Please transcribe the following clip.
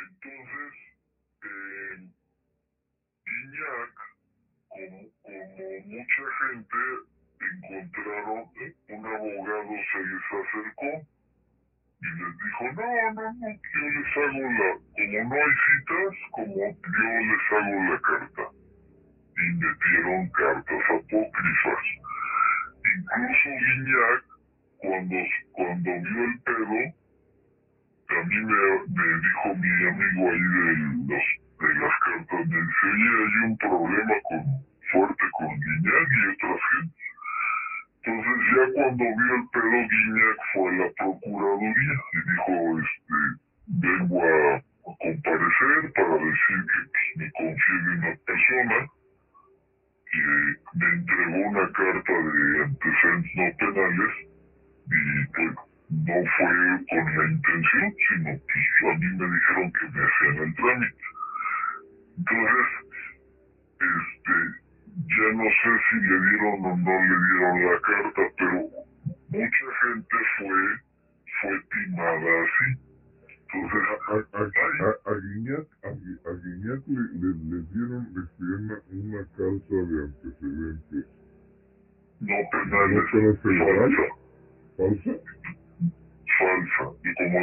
Entonces, Guiñac, como mucha gente, encontraron, un abogado se les acercó y les dijo, no, yo les hago como no hay citas, como yo les hago la carta. Y metieron cartas apócrifas. Incluso Guiñac, cuando vio el pedo, a mí me dijo mi amigo ahí de las cartas, me dice, oye, hay un problema fuerte con Guiñac y otras gente. Entonces ya cuando vio el pedo, Guiñac fue a la Procuraduría y dijo, vengo a comparecer para decir que me confíe de una persona que me entregó una carta de antecedentes no penales y pues no fue con la intención, sino pues a mí me dijeron que me hacían el trámite. Entonces, ya no sé si le dieron o no le dieron la carta, pero mucha gente fue timada así. Entonces, A Guiñac le dieron una causa de antecedentes. no ¿No penales, penal federal? falsa, ¿Falsa? falsa. Y como